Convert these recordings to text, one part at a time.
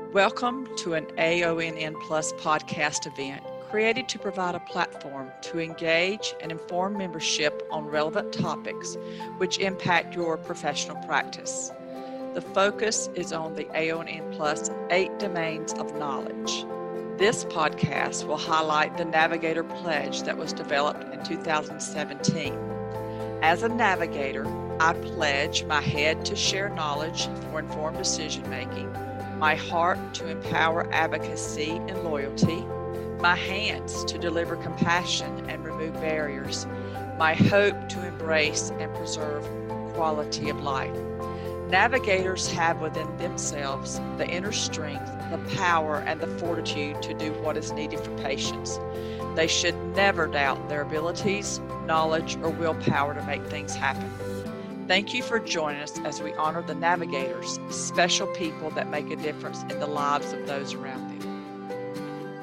Welcome to an AONN Plus podcast event created to provide a platform to engage and inform membership on relevant topics which impact your professional practice. The focus is on the AONN Plus 8 domains of knowledge. This podcast will highlight the Navigator Pledge that was developed in 2017. As a navigator, I pledge my head to share knowledge for informed decision-making, my heart to empower advocacy and loyalty, my hands to deliver compassion and remove barriers, my hope to embrace and preserve quality of life. Navigators have within themselves the inner strength, the power, and the fortitude to do what is needed for patients. They should never doubt their abilities, knowledge, or willpower to make things happen. Thank you for joining us as we honor the navigators, special people that make a difference in the lives of those around them.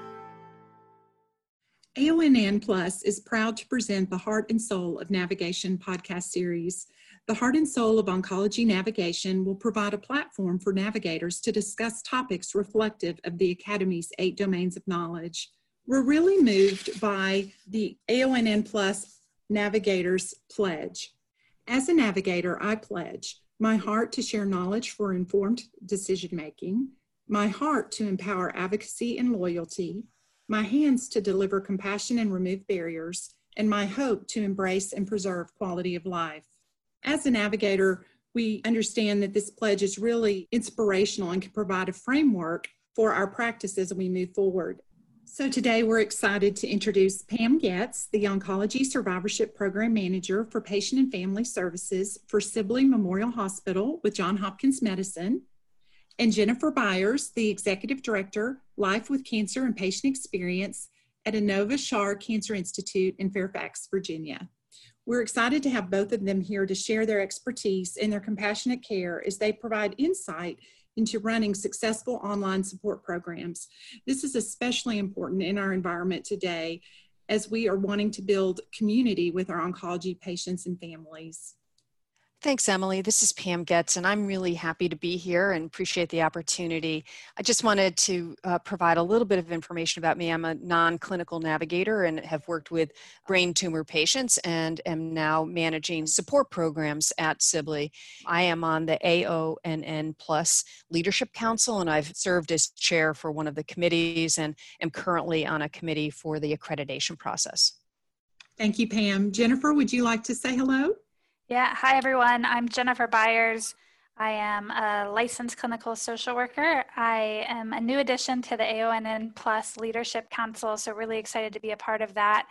AONN Plus is proud to present the Heart and Soul of Navigation podcast series. The Heart and Soul of Oncology Navigation will provide a platform for navigators to discuss topics reflective of the Academy's 8 domains of knowledge. We're really moved by the AONN Plus Navigators Pledge. As a navigator, I pledge my heart to share knowledge for informed decision-making, my heart to empower advocacy and loyalty, my hands to deliver compassion and remove barriers, and my hope to embrace and preserve quality of life. As a navigator, we understand that this pledge is really inspirational and can provide a framework for our practice as we move forward. So today we're excited to introduce Pam Getz, the Oncology Survivorship Program Manager for Patient and Family Services for Sibley Memorial Hospital with Johns Hopkins Medicine, and Jennifer Byers, the Executive Director, Life with Cancer and Patient Experience at Inova Schar Cancer Institute in Fairfax, Virginia. We're excited to have both of them here to share their expertise and their compassionate care as they provide insight into running successful online support programs. This is especially important in our environment today as we are wanting to build community with our oncology patients and families. Thanks, Emily. This is Pam Getz, and I'm really happy to be here and appreciate the opportunity. I just wanted to provide a little bit of information about me. I'm a non-clinical navigator and have worked with brain tumor patients and am now managing support programs at Sibley. I am on the AONN Plus Leadership Council, and I've served as chair for one of the committees and am currently on a committee for the accreditation process. Thank you, Pam. Jennifer, would you like to say hello? Yeah, hi everyone. I'm Jennifer Byers. I am a licensed clinical social worker. I am a new addition to the AONN Plus Leadership Council, so really excited to be a part of that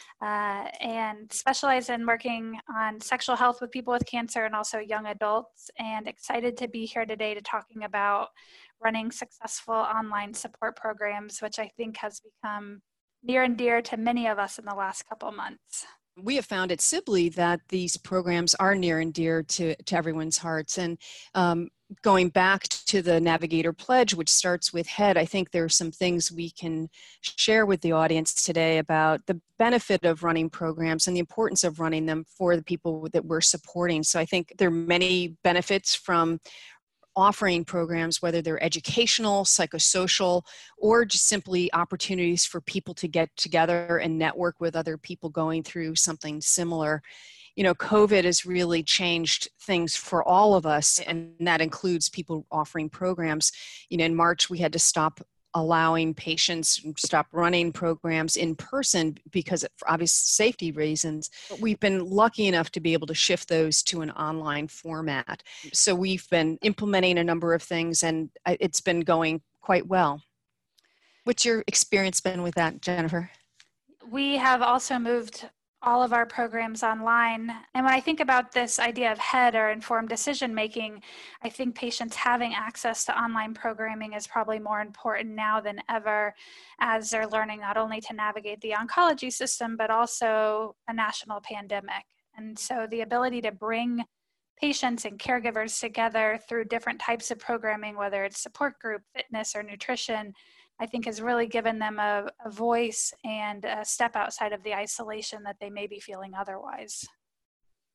and specialize in working on sexual health with people with cancer and also young adults, and excited to be here today to talking about running successful online support programs, which I think has become near and dear to many of us in the last couple months. We have found at Sibley that these programs are near and dear to everyone's hearts. And going back to the Navigator Pledge, which starts with HEAD, I think there are some things we can share with the audience today about the benefit of running programs and the importance of running them for the people that we're supporting. So I think there are many benefits from offering programs, whether they're educational, psychosocial, or just simply opportunities for people to get together and network with other people going through something similar. You know, COVID has really changed things for all of us, and that includes people offering programs. You know, in March, we had to stop allowing patients stop running programs in person because for obvious safety reasons. But we've been lucky enough to be able to shift those to an online format. So we've been implementing a number of things, and it's been going quite well. What's your experience been with that, Jennifer? We have also moved all of our programs online. And when I think about this idea of HEAD or informed decision making, I think patients having access to online programming is probably more important now than ever, as they're learning not only to navigate the oncology system, but also a national pandemic. And so the ability to bring patients and caregivers together through different types of programming, whether it's support group, fitness, or nutrition, I think has really given them a voice and a step outside of the isolation that they may be feeling otherwise.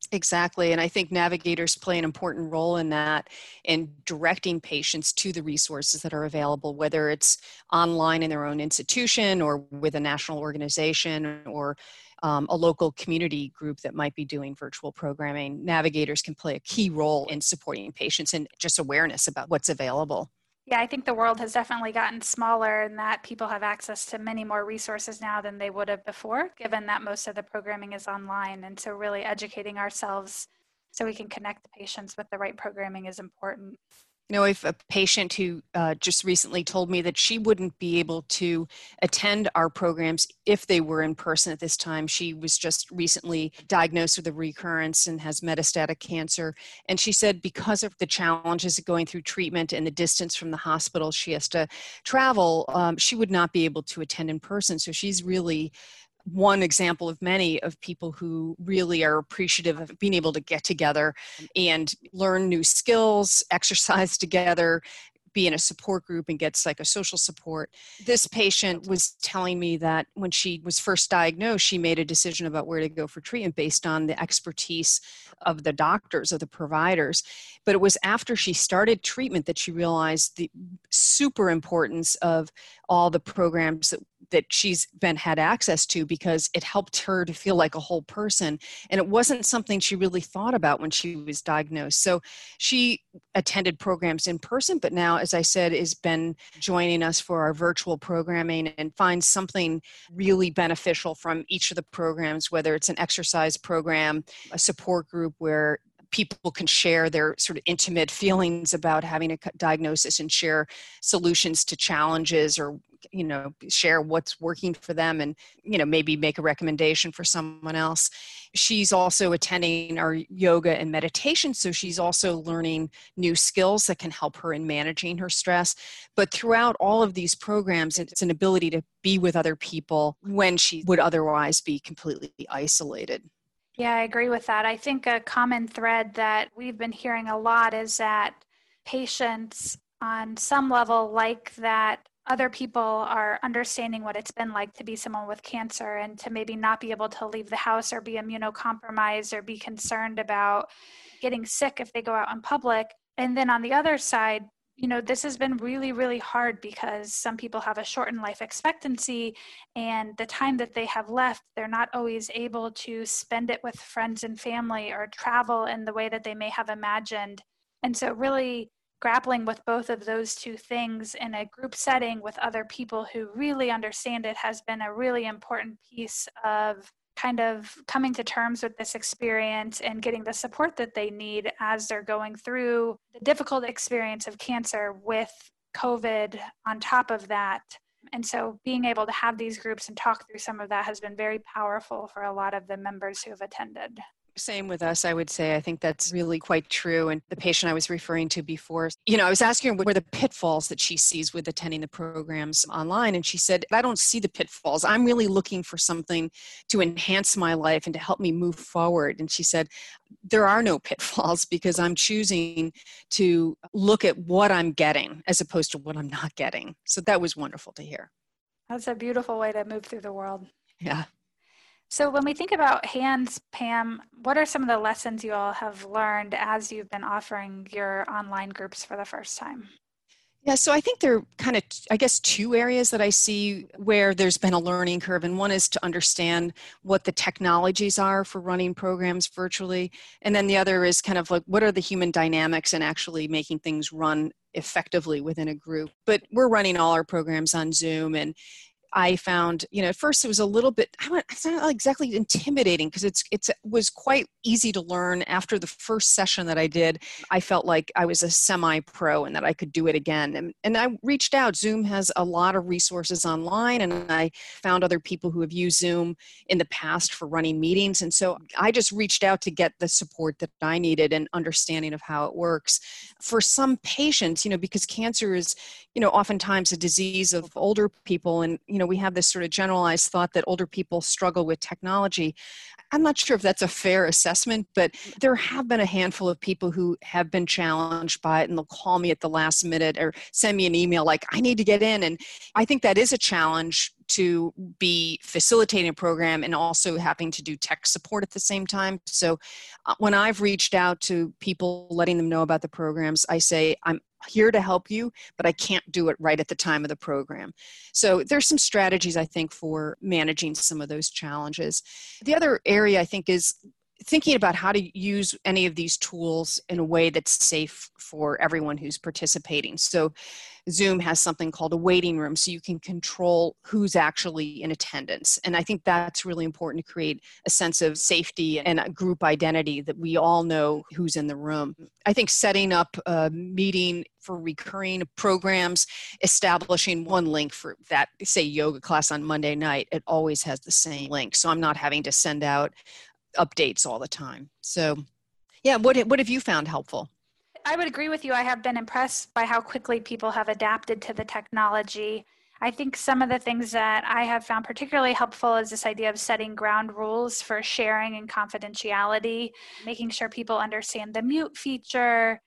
Exactly. And I think navigators play an important role in that, in directing patients to the resources that are available, whether it's online in their own institution or with a national organization or a local community group that might be doing virtual programming. Navigators can play a key role in supporting patients and just awareness about what's available. Yeah, I think the world has definitely gotten smaller and that people have access to many more resources now than they would have before, given that most of the programming is online. And so really educating ourselves so we can connect the patients with the right programming is important. You know, if a patient who just recently told me that she wouldn't be able to attend our programs if they were in person at this time. She was just recently diagnosed with a recurrence and has metastatic cancer. And she said because of the challenges of going through treatment and the distance from the hospital she has to travel, she would not be able to attend in person. So she's really one example of many of people who really are appreciative of being able to get together and learn new skills, exercise together, be in a support group and get psychosocial support. This patient was telling me that when she was first diagnosed, she made a decision about where to go for treatment based on the expertise of the doctors, of the providers. But it was after she started treatment that she realized the super importance of all the programs that she's had access to, because it helped her to feel like a whole person. And it wasn't something she really thought about when she was diagnosed. So she attended programs in person, but now, as I said, has been joining us for our virtual programming and finds something really beneficial from each of the programs, whether it's an exercise program, a support group where people can share their sort of intimate feelings about having a diagnosis and share solutions to challenges, or share what's working for them and maybe make a recommendation for someone else. She's also attending our yoga and meditation, so she's also learning new skills that can help her in managing her stress. But throughout all of these programs, it's an ability to be with other people when she would otherwise be completely isolated. Yeah, I agree with that. I think a common thread that we've been hearing a lot is that patients on some level like that other people are understanding what it's been like to be someone with cancer and to maybe not be able to leave the house or be immunocompromised or be concerned about getting sick if they go out in public. And then on the other side, this has been really, really hard because some people have a shortened life expectancy, and the time that they have left, they're not always able to spend it with friends and family or travel in the way that they may have imagined. And so really grappling with both of those two things in a group setting with other people who really understand it has been a really important piece of kind of coming to terms with this experience and getting the support that they need as they're going through the difficult experience of cancer with COVID on top of that. And so being able to have these groups and talk through some of that has been very powerful for a lot of the members who have attended. Same with us, I would say. I think that's really quite true. And the patient I was referring to before, I was asking her what were the pitfalls that she sees with attending the programs online. And she said, I don't see the pitfalls. I'm really looking for something to enhance my life and to help me move forward. And she said, there are no pitfalls because I'm choosing to look at what I'm getting as opposed to what I'm not getting. So that was wonderful to hear. That's a beautiful way to move through the world. Yeah. So when we think about HANDS, Pam, what are some of the lessons you all have learned as you've been offering your online groups for the first time? Yeah, so I think there are kind of, two areas that I see where there's been a learning curve. And one is to understand what the technologies are for running programs virtually. And then the other is kind of like, what are the human dynamics and actually making things run effectively within a group. But we're running all our programs on Zoom, and I found, at first it was a little bit, it's not exactly intimidating because it was quite easy to learn. After the first session that I did, I felt like I was a semi-pro and that I could do it again. And I reached out. Zoom has a lot of resources online, and I found other people who have used Zoom in the past for running meetings. And so I just reached out to get the support that I needed and understanding of how it works. For some patients, because cancer is, oftentimes a disease of older people, and we have this sort of generalized thought that older people struggle with technology. I'm not sure if that's a fair assessment, but there have been a handful of people who have been challenged by it, and they'll call me at the last minute or send me an email like, I need to get in. And I think that is a challenge to be facilitating a program and also having to do tech support at the same time. So when I've reached out to people, letting them know about the programs, I say, I'm here to help you, but I can't do it right at the time of the program. So there's some strategies, I think, for managing some of those challenges. The other area, I think, is thinking about how to use any of these tools in a way that's safe for everyone who's participating. So Zoom has something called a waiting room, so you can control who's actually in attendance. And I think that's really important to create a sense of safety and a group identity that we all know who's in the room. I think setting up a meeting for recurring programs, establishing one link for that, say, yoga class on Monday night, it always has the same link. So I'm not having to send out updates all the time. So yeah, what have you found helpful? I would agree with you. I have been impressed by how quickly people have adapted to the technology. I think some of the things that I have found particularly helpful is this idea of setting ground rules for sharing and confidentiality, making sure people understand the mute feature,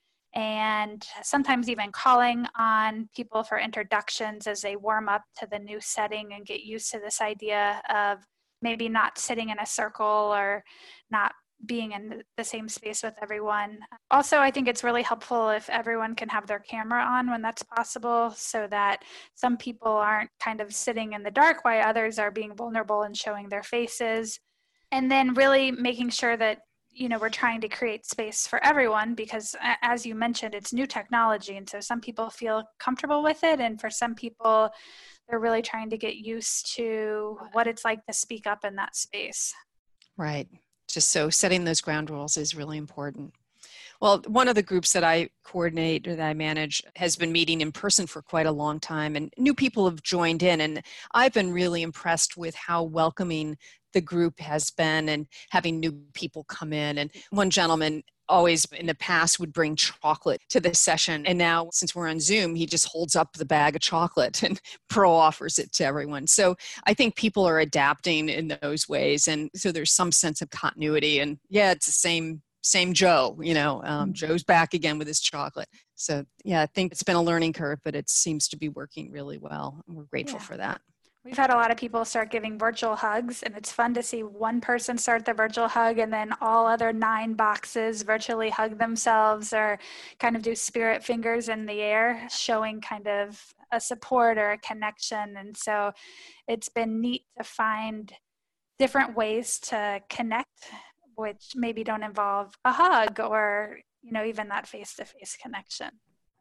and sometimes even calling on people for introductions as they warm up to the new setting and get used to this idea of maybe not sitting in a circle or not being in the same space with everyone. Also, I think it's really helpful if everyone can have their camera on when that's possible, so that some people aren't kind of sitting in the dark while others are being vulnerable and showing their faces. And then really making sure that, we're trying to create space for everyone, because as you mentioned, it's new technology. And so some people feel comfortable with it. And for some people, they're really trying to get used to what it's like to speak up in that space. Right. Just so setting those ground rules is really important. Well, one of the groups that I coordinate or that I manage has been meeting in person for quite a long time, and new people have joined in, and I've been really impressed with how welcoming the group has been and having new people come in. And one gentleman always in the past would bring chocolate to the session. And now, since we're on Zoom, he just holds up the bag of chocolate and pro offers it to everyone. So I think people are adapting in those ways. And so there's some sense of continuity. And yeah, it's the same Joe, Joe's back again with his chocolate. So yeah, I think it's been a learning curve, but it seems to be working really well. And we're grateful for that. We've had a lot of people start giving virtual hugs, and it's fun to see one person start the virtual hug and then all other 9 boxes virtually hug themselves or kind of do spirit fingers in the air, showing kind of a support or a connection. And so it's been neat to find different ways to connect, which maybe don't involve a hug or, even that face-to-face connection.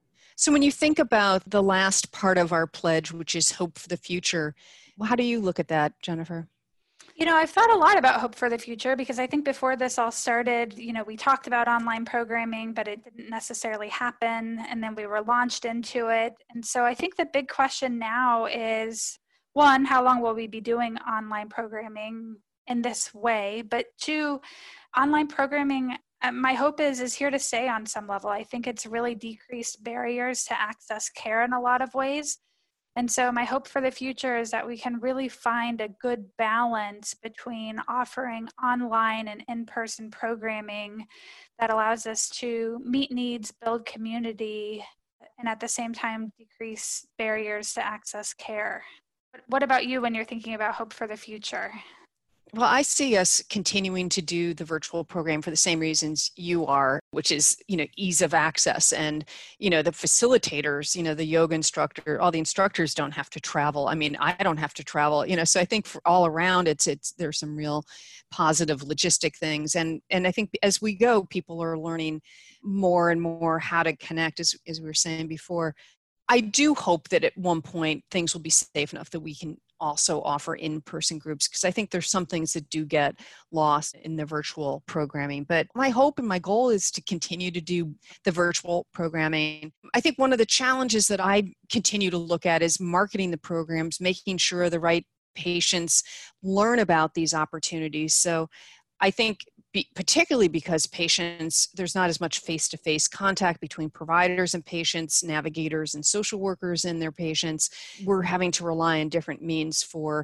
So when you think about the last part of our pledge, which is hope for the future, how do you look at that, Jennifer? I've thought a lot about hope for the future, because I think before this all started, we talked about online programming, but it didn't necessarily happen. And then we were launched into it. And so I think the big question now is, 1, how long will we be doing online programming in this way? But 2, online programming, my hope is here to stay on some level. I think it's really decreased barriers to access care in a lot of ways. And so my hope for the future is that we can really find a good balance between offering online and in-person programming that allows us to meet needs, build community, and at the same time decrease barriers to access care. What about you when you're thinking about hope for the future? Well, I see us continuing to do the virtual program for the same reasons you are, which is, ease of access. And, the facilitators, the yoga instructor, all the instructors don't have to travel. I mean, I don't have to travel, so I think for all around there's some real positive logistic things. And I think as we go, people are learning more and more how to connect, as we were saying before. I do hope that at one point things will be safe enough that we can also offer in-person groups, because I think there's some things that do get lost in the virtual programming. But my hope and my goal is to continue to do the virtual programming. I think one of the challenges that I continue to look at is marketing the programs, making sure the right patients learn about these opportunities. So I think particularly because there's not as much face-to-face contact between providers and patients, navigators and social workers and their patients, we're having to rely on different means for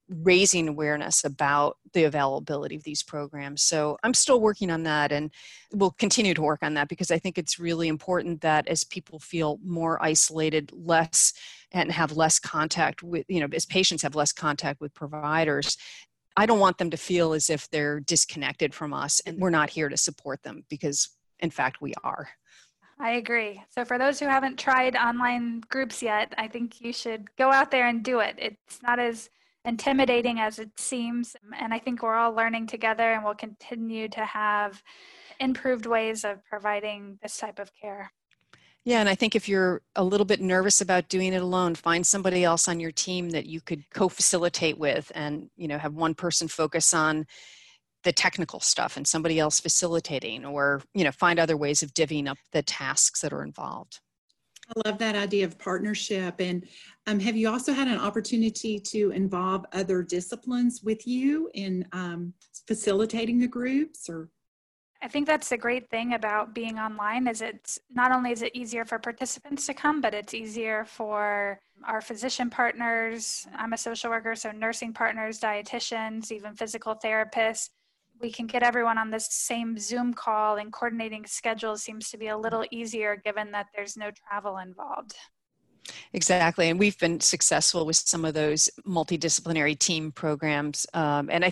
raising awareness about the availability of these programs. So I'm still working on that, and we'll continue to work on that, because I think it's really important that as people feel more isolated, and have less contact with, as patients have less contact with providers, I don't want them to feel as if they're disconnected from us and we're not here to support them, because in fact we are. I agree. So for those who haven't tried online groups yet, I think you should go out there and do it. It's not as intimidating as it seems. And I think we're all learning together, and we'll continue to have improved ways of providing this type of care. Yeah, and I think if you're a little bit nervous about doing it alone, find somebody else on your team that you could co-facilitate with, and have one person focus on the technical stuff and somebody else facilitating, or find other ways of divvying up the tasks that are involved. I love that idea of partnership. And have you also had an opportunity to involve other disciplines with you in facilitating the groups? Or I think that's the great thing about being online, is it's not only is it easier for participants to come, but it's easier for our physician partners. I'm a social worker, so nursing partners, dietitians, even physical therapists. We can get everyone on this same Zoom call, and coordinating schedules seems to be a little easier given that there's no travel involved. Exactly, and we've been successful with some of those multidisciplinary team programs, and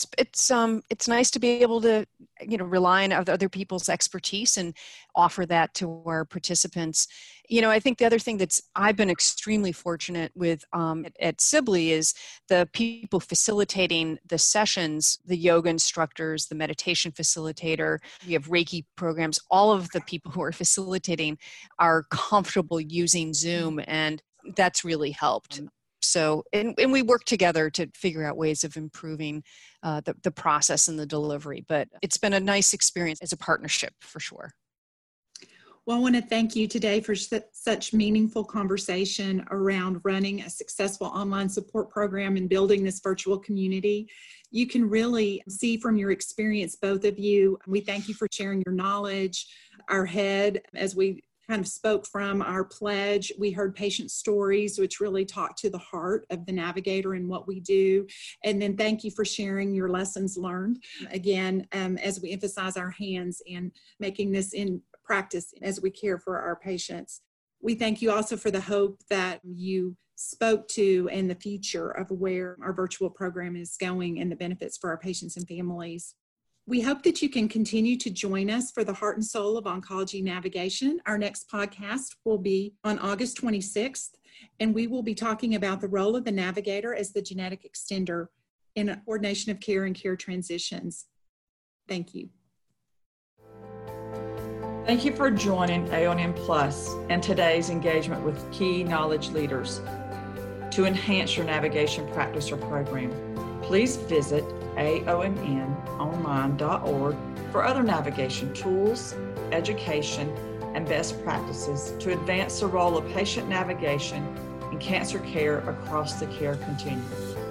it's nice to be able to rely on other people's expertise and offer that to our participants. I think the other thing I've been extremely fortunate with at Sibley is the people facilitating the sessions, the yoga instructors, the meditation facilitator, we have Reiki programs. All of the people who are facilitating are comfortable using Zoom, and that's really helped. So, and we work together to figure out ways of improving the process and the delivery. But it's been a nice experience as a partnership, for sure. Well, I want to thank you today for such meaningful conversation around running a successful online support program and building this virtual community. You can really see from your experience, both of you. We thank you for sharing your knowledge. Our head, as we kind of spoke from our pledge, we heard patient stories, which really talk to the heart of the navigator and what we do. And then thank you for sharing your lessons learned. Again, as we emphasize our hands and making this in practice as we care for our patients. We thank you also for the hope that you spoke to and the future of where our virtual program is going and the benefits for our patients and families. We hope that you can continue to join us for the Heart and Soul of Oncology Navigation. Our next podcast will be on August 26th, and we will be talking about the role of the navigator as the genetic extender in coordination of care and care transitions. Thank you. Thank you for joining AONN Plus and today's engagement with key knowledge leaders. To enhance your navigation practice or program, please visit aonnonline.org for other navigation tools, education, and best practices to advance the role of patient navigation in cancer care across the care continuum.